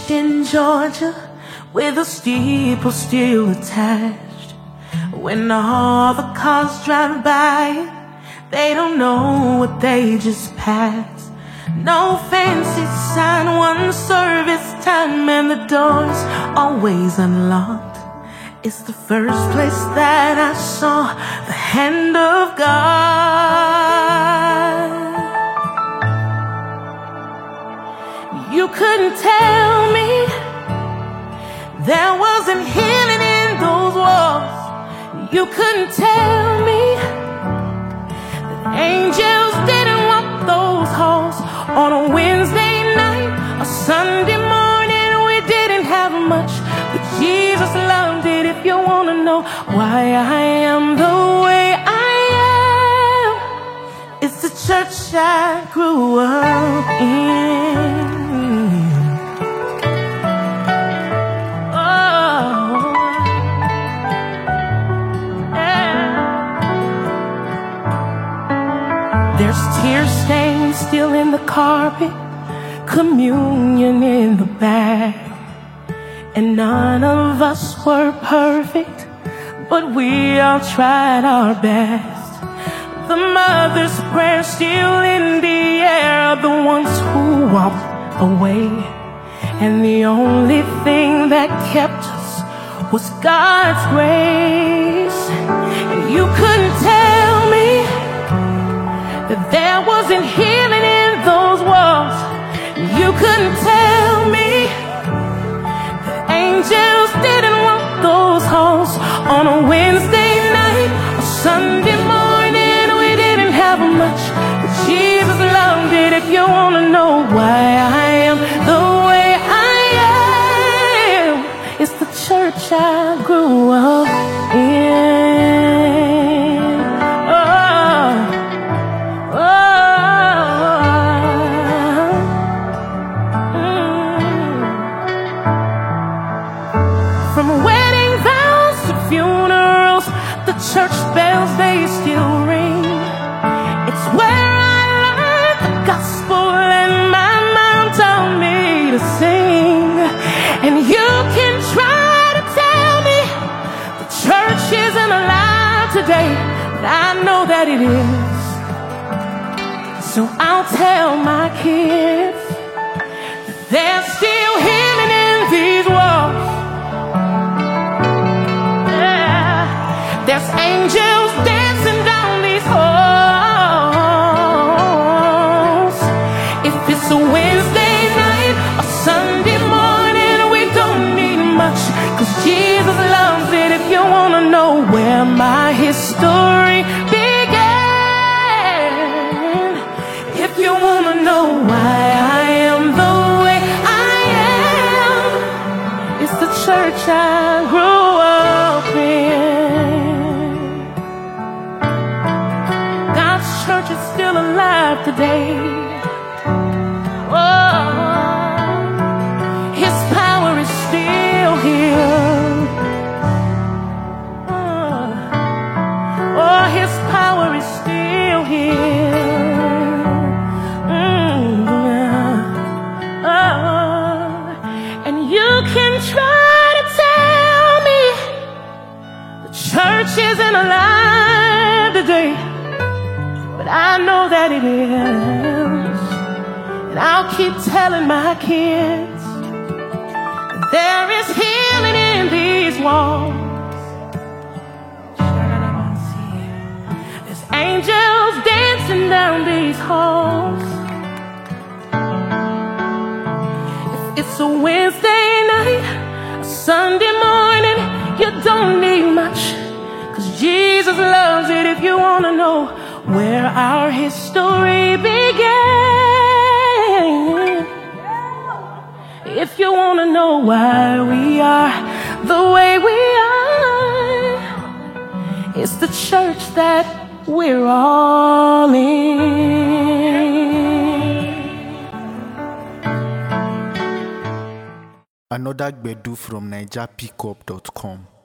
church in Georgia with a steeple still attached. When all the cars drive by, they don't know what they just passed. No fancy sign, one service time, and the door's always unlocked. It's the first place that I saw the hand of God. You couldn't tell me there wasn't healing in those walls. You couldn't tell me that angels didn't walk those halls. On a Wednesday night, a Sunday morning, we didn't have much, but Jesus loved it. If you want to know why I am the way I am, it's the church I grew up in. There's tear stains still in the carpet, communion in the bag. And none of us were perfect, but we all tried our best. The mother's prayer still in the air, the ones who walked away. And the only thing that kept us was God's grace. And you couldn't tell me that there wasn't healing in those walls. You couldn't tell me that angels didn't walk those halls. On a Wednesday night, a Sunday morning, we didn't have much, but Jesus loved it. If you want to know why I am the way I am, it's the church I grew up in. From wedding vows to funerals, the church bells, they still ring. It's where I learned the gospel and my mom taught me to sing. And you can try to tell me the church isn't alive today, but I know that it is. So I'll tell my kids that there's still healing in these walls. There's angels dancing down these halls. If it's a Wednesday night or Sunday morning, we don't need much, 'cause Jesus loves it. If you want to know where my history began, if you want to know why I am the way I am, it's the church I grew up in. Church is still alive today. Oh, His power is still here. Oh, His power is still here. Oh, and you can try to tell me the church isn't alive today, but I know that it is. And I'll keep telling my kids that there is healing in these walls. There's angels dancing down these halls. If it's a Wednesday night, a Sunday morning, you don't need much, 'cause Jesus loves it. If you want to know where our history began, if you want to know why we are the way we are, it's the church that we're all in. Another Gbedu from NigerPickup.com.